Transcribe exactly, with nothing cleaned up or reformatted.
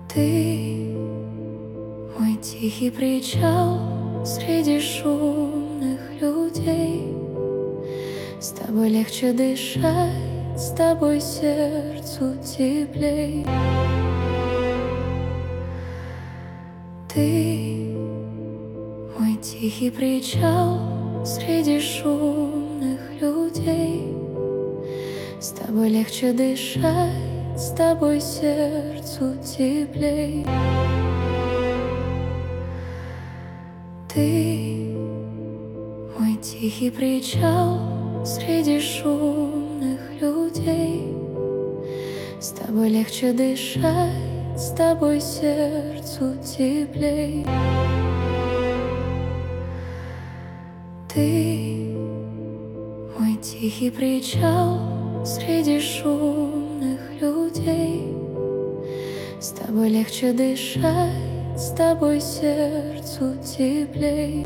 Ты мой тихий причал среди шумных людей. С тобой легче дышать, с тобой сердцу теплей. Ты мой тихий причал среди шумных людей. С тобой легче дышать, с тобой сердцу теплей. Ты мой тихий причал среди шумных людей. С тобой легче дышать, с тобой сердцу теплей. Ты мой тихий причал среди шумных людей. С тобой легче дышать, с тобой сердцу теплей.